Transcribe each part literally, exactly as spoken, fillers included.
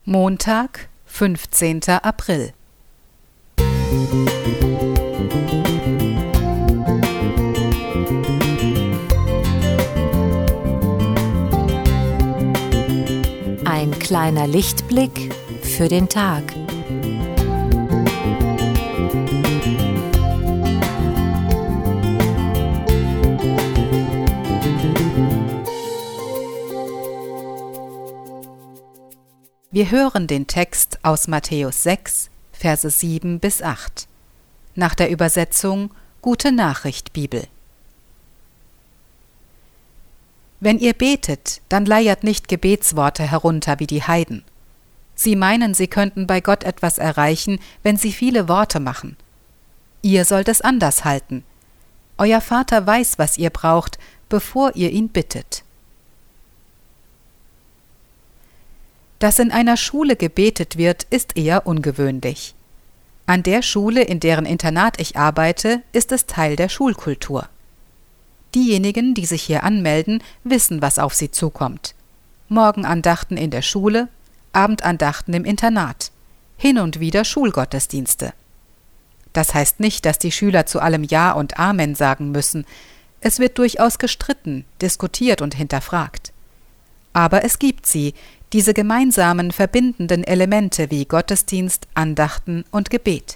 Montag, fünfzehnter April. Ein kleiner Lichtblick für den Tag. Wir hören den Text aus Matthäus sechs, Verse sieben bis acht. Nach der Übersetzung Gute Nachricht Bibel. Wenn ihr betet, dann leiert nicht Gebetsworte herunter wie die Heiden. Sie meinen, sie könnten bei Gott etwas erreichen, wenn sie viele Worte machen. Ihr sollt es anders halten. Euer Vater weiß, was ihr braucht, bevor ihr ihn bittet. Dass in einer Schule gebetet wird, ist eher ungewöhnlich. An der Schule, in deren Internat ich arbeite, ist es Teil der Schulkultur. Diejenigen, die sich hier anmelden, wissen, was auf sie zukommt. Morgenandachten in der Schule, Abendandachten im Internat, hin und wieder Schulgottesdienste. Das heißt nicht, dass die Schüler zu allem Ja und Amen sagen müssen. Es wird durchaus gestritten, diskutiert und hinterfragt. Aber es gibt sie, diese gemeinsamen verbindenden Elemente wie Gottesdienst, Andachten und Gebet.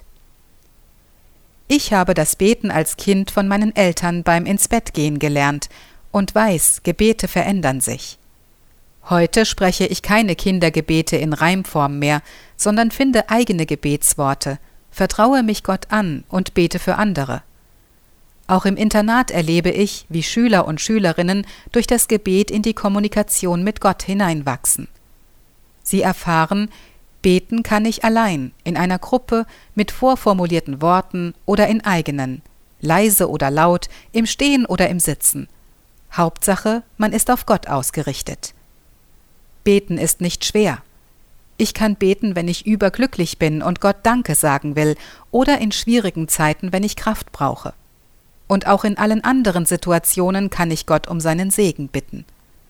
Ich habe das Beten als Kind von meinen Eltern beim Ins-Bett-Gehen gelernt und weiß, Gebete verändern sich. Heute spreche ich keine Kindergebete in Reimform mehr, sondern finde eigene Gebetsworte, vertraue mich Gott an und bete für andere. Auch im Internat erlebe ich, wie Schüler und Schülerinnen durch das Gebet in die Kommunikation mit Gott hineinwachsen. Sie erfahren, beten kann ich allein, in einer Gruppe, mit vorformulierten Worten oder in eigenen, leise oder laut, im Stehen oder im Sitzen. Hauptsache, man ist auf Gott ausgerichtet. Beten ist nicht schwer. Ich kann beten, wenn ich überglücklich bin und Gott Danke sagen will, oder in schwierigen Zeiten, wenn ich Kraft brauche. Und auch in allen anderen Situationen kann ich Gott um seinen Segen bitten.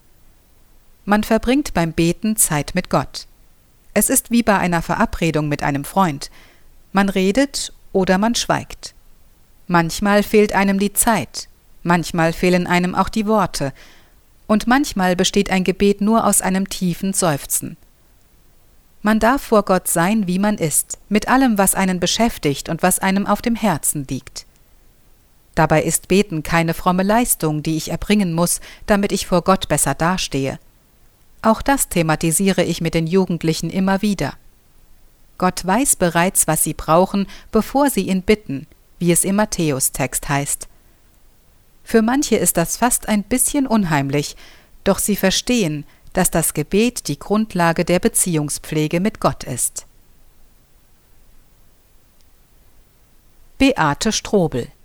Man verbringt beim Beten Zeit mit Gott. Es ist wie bei einer Verabredung mit einem Freund. Man redet oder man schweigt. Manchmal fehlt einem die Zeit, manchmal fehlen einem auch die Worte, und manchmal besteht ein Gebet nur aus einem tiefen Seufzen. Man darf vor Gott sein, wie man ist, mit allem, was einen beschäftigt und was einem auf dem Herzen liegt. Dabei ist Beten keine fromme Leistung, die ich erbringen muss, damit ich vor Gott besser dastehe. Auch das thematisiere ich mit den Jugendlichen immer wieder. Gott weiß bereits, was sie brauchen, bevor sie ihn bitten, wie es im Matthäus-Text heißt. Für manche ist das fast ein bisschen unheimlich, doch sie verstehen, dass das Gebet die Grundlage der Beziehungspflege mit Gott ist. Beate Strobel.